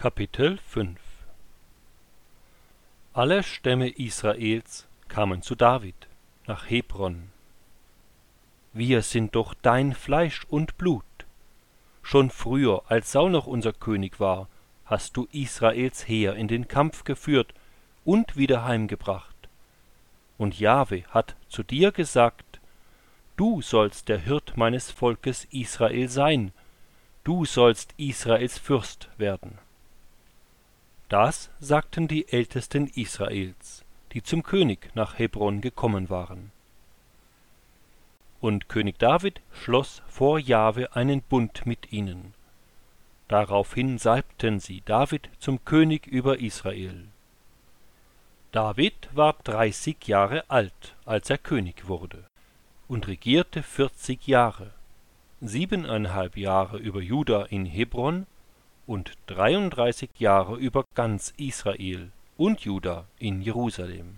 Kapitel 5 Alle Stämme Israels kamen zu David nach Hebron. Wir sind doch dein Fleisch und Blut. Schon früher, als Saul noch unser König war, hast du Israels Heer in den Kampf geführt und wieder heimgebracht. Und Jahwe hat zu dir gesagt, du sollst der Hirt meines Volkes Israel sein, du sollst Israels Fürst werden. Das sagten die Ältesten Israels, die zum König nach Hebron gekommen waren. Und König David schloss vor Jahwe einen Bund mit ihnen. Daraufhin salbten sie David zum König über Israel. David war 30 Jahre alt, als er König wurde, und regierte 40 Jahre, 7,5 Jahre über Juda in Hebron und 33 Jahre über ganz Israel und Juda in Jerusalem.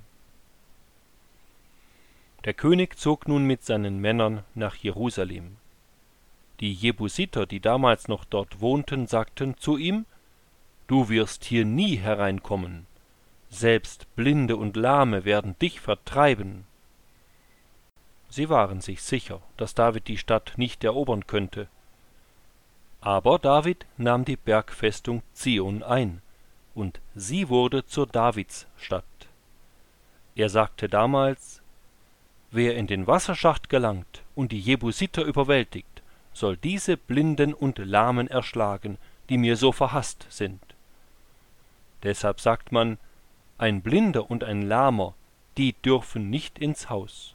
Der König zog nun mit seinen Männern nach Jerusalem. Die Jebusiter, die damals noch dort wohnten, sagten zu ihm, »Du wirst hier nie hereinkommen, selbst Blinde und Lahme werden dich vertreiben.« Sie waren sich sicher, dass David die Stadt nicht erobern könnte. Aber David nahm die Bergfestung Zion ein, und sie wurde zur Davidsstadt. Er sagte damals, »Wer in den Wasserschacht gelangt und die Jebusiter überwältigt, soll diese Blinden und Lahmen erschlagen, die mir so verhasst sind.« Deshalb sagt man, ein Blinder und ein Lahmer, die dürfen nicht ins Haus.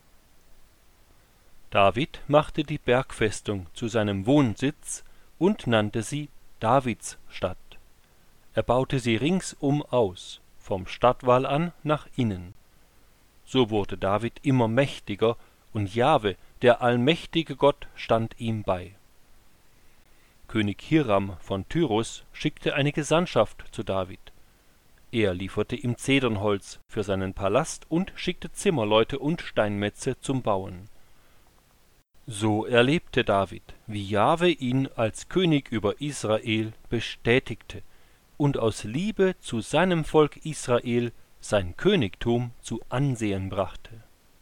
David machte die Bergfestung zu seinem Wohnsitz und nannte sie Davidsstadt. Er baute sie ringsum aus, vom Stadtwall an nach innen. So wurde David immer mächtiger, und Jahwe, der allmächtige Gott, stand ihm bei. König Hiram von Tyrus schickte eine Gesandtschaft zu David. Er lieferte ihm Zedernholz für seinen Palast und schickte Zimmerleute und Steinmetze zum Bauen. So erlebte David, wie Jahwe ihn als König über Israel bestätigte und aus Liebe zu seinem Volk Israel sein Königtum zu Ansehen brachte.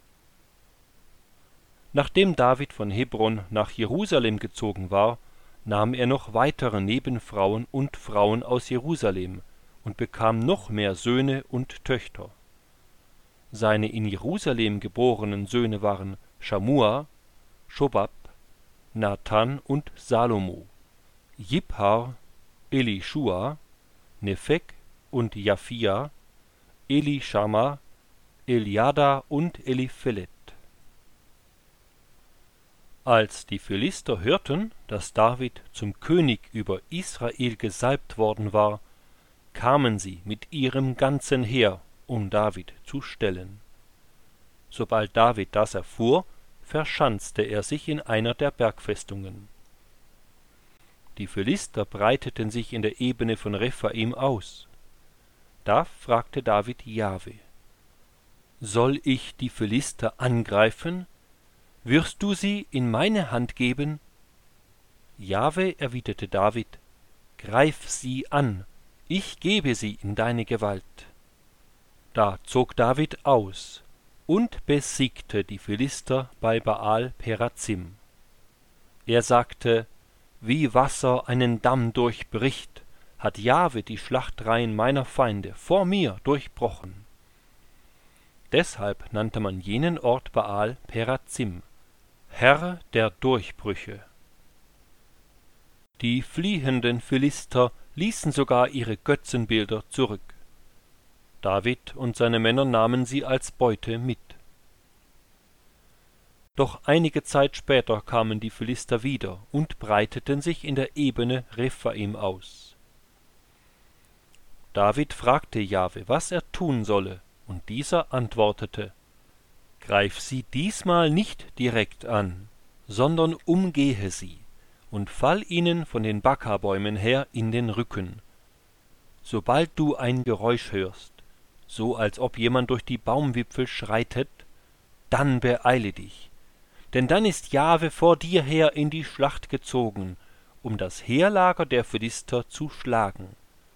Nachdem David von Hebron nach Jerusalem gezogen war, nahm er noch weitere Nebenfrauen und Frauen aus Jerusalem und bekam noch mehr Söhne und Töchter. Seine in Jerusalem geborenen Söhne waren Schamua, Schobab, Nathan und Salomo, Jibhar, Elischua, Nepheg und Japhia, Elishama, Eliada und Eliphelet. Als die Philister hörten, dass David zum König über Israel gesalbt worden war, kamen sie mit ihrem ganzen Heer, um David zu stellen. Sobald David das erfuhr, verschanzte er sich in einer der Bergfestungen. Die Philister breiteten sich in der Ebene von Rephaim aus. Da fragte David Jahwe, »Soll ich die Philister angreifen? Wirst du sie in meine Hand geben?« Jahwe erwiderte David, »Greif sie an, ich gebe sie in deine Gewalt.« Da zog David aus und besiegte die Philister bei Baal Perazim. Er sagte, wie Wasser einen Damm durchbricht, hat Jahwe die Schlachtreihen meiner Feinde vor mir durchbrochen. Deshalb nannte man jenen Ort Baal Perazim, Herr der Durchbrüche. Die fliehenden Philister ließen sogar ihre Götzenbilder zurück. David und seine Männer nahmen sie als Beute mit. Doch einige Zeit später kamen die Philister wieder und breiteten sich in der Ebene Rephaim aus. David fragte Jahwe, was er tun solle, und dieser antwortete, »Greif sie diesmal nicht direkt an, sondern umgehe sie und fall ihnen von den Bakabäumen her in den Rücken. Sobald du ein Geräusch hörst, so als ob jemand durch die Baumwipfel schreitet, dann beeile dich, denn dann ist Jahwe vor dir her in die Schlacht gezogen, um das Heerlager der Philister zu schlagen.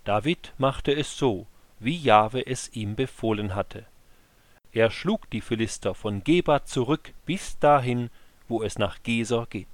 David machte es so, wie Jahwe es ihm befohlen hatte. Er schlug die Philister von Geba zurück bis dahin, wo es nach Gesor geht.